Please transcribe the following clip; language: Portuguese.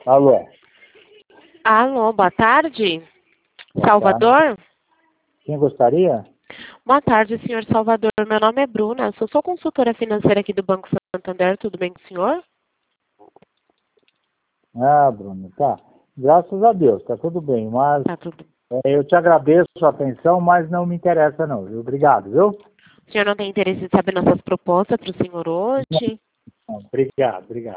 Alô? Alô, boa tarde. Boa Salvador? tarde. Quem gostaria? Boa tarde, senhor Salvador. Meu nome é Bruna. Sou consultora financeira aqui do Banco Santander. Tudo bem com o senhor? Ah, Bruno, tá. Graças a Deus, tá tudo bem. Mas Tá tudo. eu te agradeço a sua atenção, mas não me interessa não, viu? Obrigado, viu? O senhor não tem interesse em saber nossas propostas para o senhor hoje? Não, obrigado, obrigado.